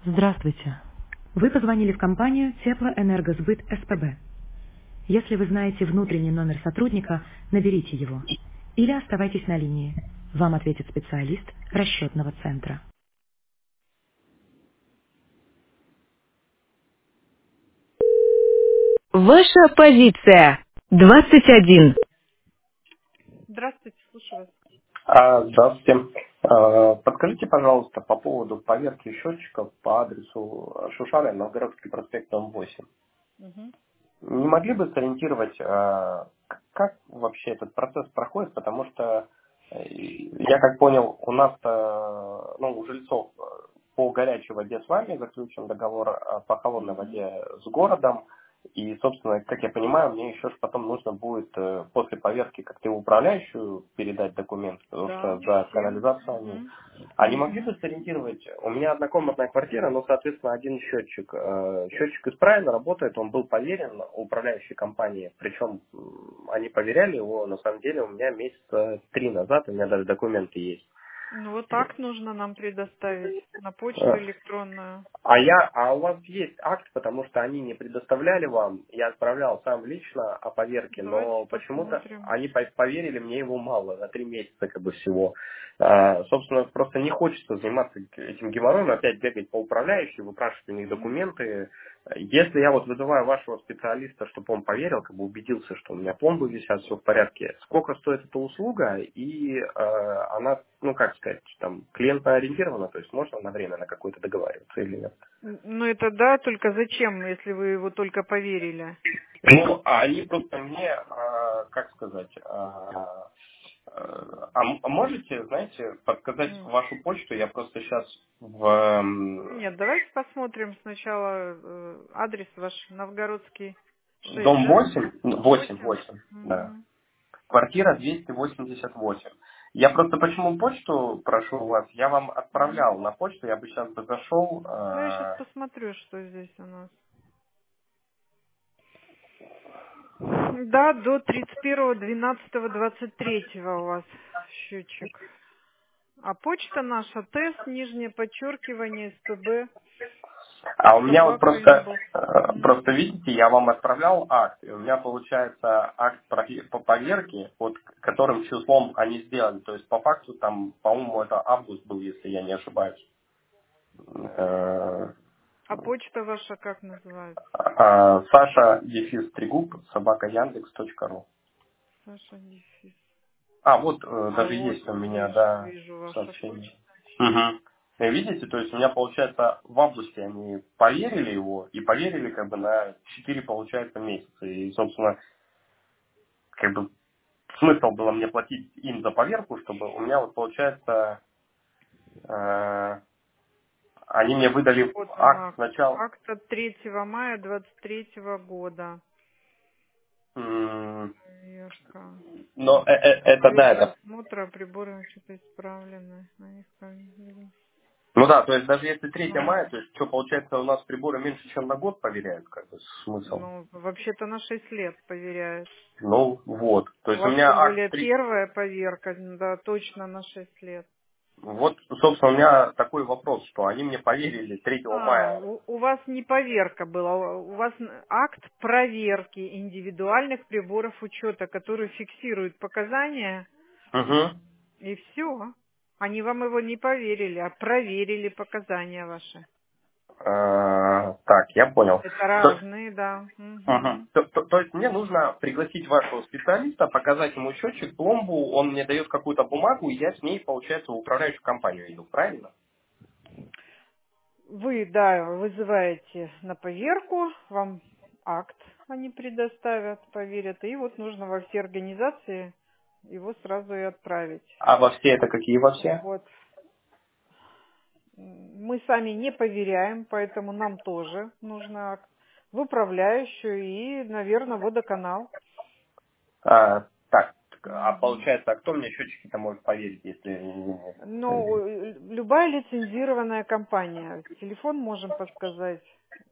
Здравствуйте. Вы позвонили в компанию Теплоэнергосбыт СПБ. Если вы знаете внутренний номер сотрудника, наберите его. Или оставайтесь на линии. Вам ответит специалист расчетного центра. Ваша позиция. 21. Здравствуйте, слушаю вас. Здравствуйте. Подскажите, пожалуйста, по поводу поверки счетчиков по адресу Шушары, Новгородский проспект, дом 8. Мгм. Не могли бы сориентировать, как вообще этот процесс проходит, потому что я как понял, у нас, у жильцов по горячей воде с вами заключен договор, а по холодной Мгм. воде с городом. И, собственно, как я понимаю, мне еще ж потом нужно будет после поверки как-то в управляющую передать документы, потому Да, что за всем. канализацию Мгм. они могли бы сориентировать? У меня однокомнатная квартира, но, соответственно, один счетчик. Счетчик исправно работает, он был поверен управляющей компании. Причем они поверяли его, на самом деле, у меня месяца 3 назад, у меня даже документы есть. Ну вот так нужно нам предоставить на почту Э, электронную. А у вас есть акт, потому что они не предоставляли вам, я отправлял сам лично о поверке, Давайте но почему-то посмотрим. они поверили мне его мало, на 3 месяца как бы всего. Собственно, просто не хочется заниматься этим геморроем, опять бегать по управляющей, выпрашивать у них Мгм. документы. Если я вот вызываю вашего специалиста, чтобы он поверил, как бы убедился, что у меня пломбы висят, все в порядке, сколько стоит эта услуга, и она, ну как сказать, там, клиентоориентирована, то есть можно на время на какое-то договариваться или нет? Ну это да, только зачем, если вы его только поверили? Ну, а они просто мне, как сказать, можете, знаете, подсказать М. вашу почту? Я просто сейчас в Нет, давайте посмотрим сначала адрес ваш, Новгородский 6, дом да? 8, 8, 8. 8, да. Мгм. Квартира 288. Я просто почему почту прошу у вас? Я вам Мгм. отправлял на почту, я бы сейчас бы зашел. Ну я сейчас посмотрю, что здесь у нас. Да, до 31.12.23 у вас счетчик. А почта наша тест, нижнее подчеркивание, СПБ, А у меня вот собака, просто, инбокс. просто видите, я вам отправлял акт, и у меня получается акт по поверке, вот которым числом они сделали. То есть по факту там, по-моему, это август был, если я не ошибаюсь. Э, А почта ваша как называется? Саша дефис Трегуб собака Яндекс.ру. Саша Дефис. А, вот А даже вот, есть у вот меня, вижу, да, вижу вашу сообщение. почту. Мгм. Видите, то есть у меня получается в августе они поверили его и поверили как бы на 4 получается месяца. И, собственно, как бы смысл было мне платить им за поверку, чтобы у меня вот получается э, они мне выдали Вот он акт акт. сначала. Акт от 3 мая 23 года. м, Проверка. Но это да, Проверка это. осмотра приборов что-то исправлены. На них проверили. Ну да, то есть даже если 3 Ну, мая, то есть что получается у нас приборы меньше, чем на год поверяют, как бы смысл. ну, вообще-то на 6 лет проверяют. Ну вот. То У есть у вас меня тем акт более первая поверка, да, точно на 6 лет. Вот, собственно, у меня такой вопрос, что они мне поверили 3 А, мая. у вас не поверка была, у вас акт проверки индивидуальных приборов учета, который фиксирует показания, Угу. и все. Они вам его не поверили, а проверили показания ваши. Так, я понял. Это То, разные, да. мгм. Мгм. То есть мне нужно пригласить вашего специалиста, показать ему счетчик, пломбу, он мне дает какую-то бумагу, и я с ней, получается, в управляющую компанию иду, правильно? Вы, да, вызываете на поверку, вам акт они предоставят, поверят, и вот нужно во все организации его сразу и отправить. А во все это какие во все? Вот. Мы сами не поверяем, поэтому нам тоже нужно акт в управляющую и, наверное, водоканал. Так, а Мгм. получается, а кто мне счетчики-то может поверить, если... Ну, любая лицензированная компания. Телефон можем подсказать.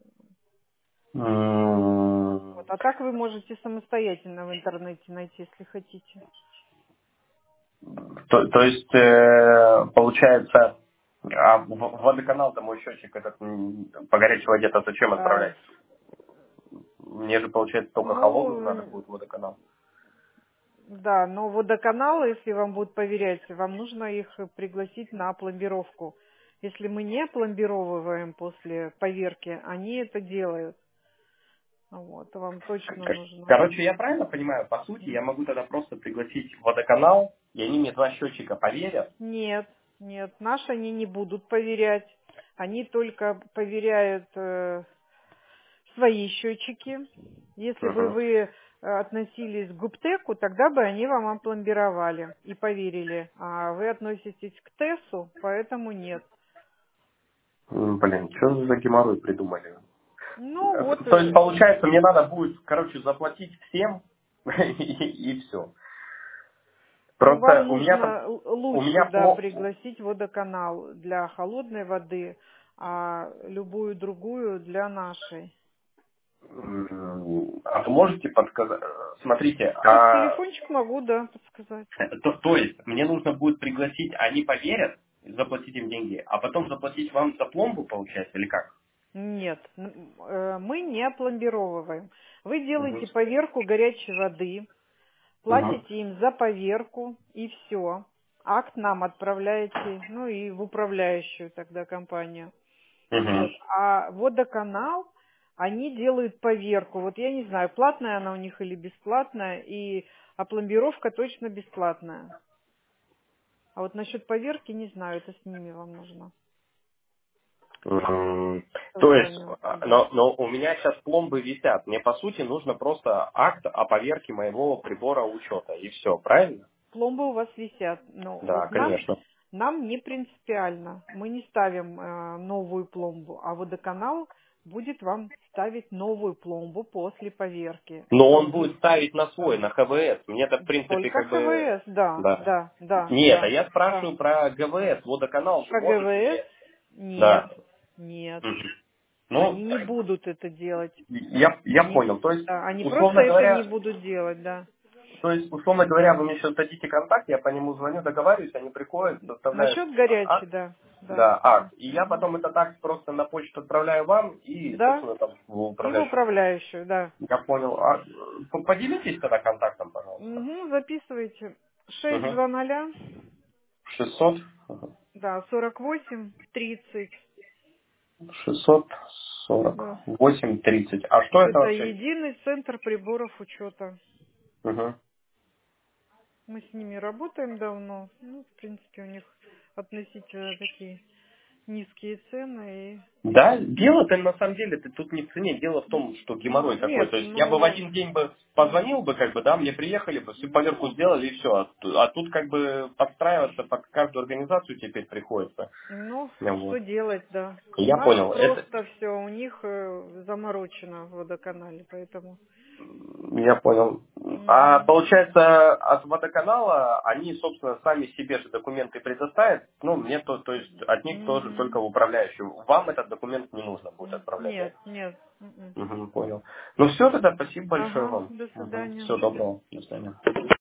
М, Вот. А так вы можете самостоятельно в интернете найти, если хотите. То есть, получается, А в водоканал-то мой счетчик этот по горячей воде-то зачем отправлять? Мне же, получается, только холодную надо будет водоканал. Да, но водоканал, если вам будут поверять, вам нужно их пригласить на пломбировку. Если мы не пломбировываем после поверки, они это делают. Вот, вам точно нужно. Короче, я правильно понимаю, по сути, я могу тогда просто пригласить водоканал, и они мне 2 счетчика поверят? Нет, наши они не будут поверять. Они только поверяют свои счетчики. Если бы вы относились к Гуптеку, тогда бы они вам опломбировали и поверили. А вы относитесь к ТЭСу, поэтому нет. Блин, что за геморрой придумали? Ну вот. То есть, получается, мне надо будет, короче, заплатить всем, и все. Просто Вам у меня нужно там... лучше, да, пригласить водоканал для холодной воды, а любую другую для нашей. А вы можете подсказать? Смотрите, Телефончик могу, да, подсказать. То есть, мне нужно будет пригласить, они поверят, заплатить им деньги, а потом заплатить вам за пломбу, получается, или как? Нет, мы не опломбировываем. Вы делаете поверку горячей воды, платите им за поверку и все. Акт нам отправляете, ну и в управляющую тогда компанию. Вот. А водоканал, они делают поверку. Вот я не знаю, платная она у них или бесплатная, и опломбировка точно бесплатная. А вот насчет поверки не знаю, это с ними вам нужно. То есть, но у меня сейчас пломбы висят. Мне, по сути, нужно просто акт о поверке моего прибора учета. И все, правильно? Пломбы у вас висят. Но Да, вот конечно. нам не принципиально. Мы не ставим новую пломбу, а водоканал будет вам ставить новую пломбу после поверки. Но он будет ставить на свой, на ХВС. Мне-то, в принципе, Только как бы... ХВС, да. Нет, а я спрашиваю про ГВС. Водоканал же Про может ГВС? мне... Нет, нет. Ну, Они не будут это делать. я понял. То есть, Они просто условно это не говоря, будут делать, да. вы мне сейчас дадите контакт, я по нему звоню, договариваюсь, они приходят, составляют Насчет горячей, акт, да. акт. И я потом этот акт просто на почту отправляю вам и, Да, собственно, там в и в управляющую. управляющую, да. Я понял. Поделитесь тогда контактом, пожалуйста. Записывайте. Угу. 620, 600. да, 48, 30. 648 30. А что это Это вообще? единый центр приборов учета. Угу. Мы с ними работаем давно. Ну, в принципе, у них относительно такие низкие цены. Да, дело-то на самом деле тут не в цене, дело в том, что геморрой такой. Нет, То есть я бы в один день бы позвонил бы, как бы, да, мне приехали бы, всю поверку сделали и все. А тут как бы подстраиваться под каждую организацию теперь приходится. Что делать, да. Я У нас понял. просто все, у них заморочено в водоканале, поэтому... Я понял. А получается, от водоканала они, собственно, сами себе же документы предоставят. Ну, мне то есть от них тоже только в управляющую. Вам этот документ не нужно будет отправлять. Нет. Понял. Ну все тогда, спасибо большое Ага, вам. до свидания. Всего доброго. До свидания.